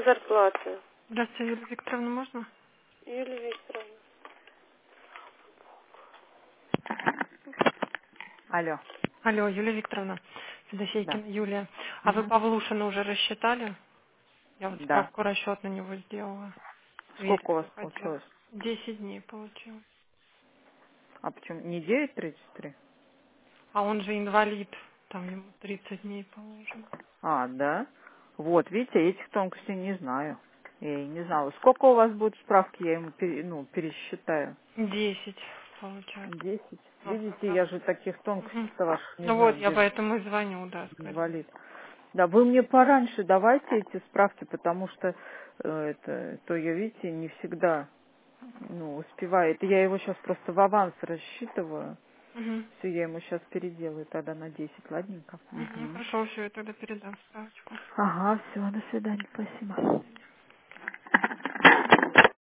зарплаты. Здравствуйте, Юлия Викторовна, можно? Юлия Викторовна. Алло, Алло, Юлия Викторовна, да. Федосейкина Юлия. А вы Мгм. Павлушина уже рассчитали? Я вот Да. справку расчет на него сделала. Сколько у вас Версию хотела. получилось? 10 дней получилось. А почему? Не 9,33? А он же инвалид, там ему 30 дней положено. А, да? Вот, видите, этих тонкостей не знаю. Я и не знала. Сколько у вас будет справки, я ему пересчитаю. 10 получается. 10. Вот как Видите, раз. я же таких Мгм. тонкостей-то ваших не Ну вот, знаю, я где поэтому и звоню, да, скорее. инвалид. Да, вы мне пораньше давайте эти справки, потому что то я, видите, не всегда успеваю. Это я его сейчас просто в аванс рассчитываю. Мгм. Все, я ему сейчас переделаю тогда на 10, ладненько. Мгм. Мгм. Хорошо, все, я тогда передам справочку. Ага, все, до свидания, спасибо.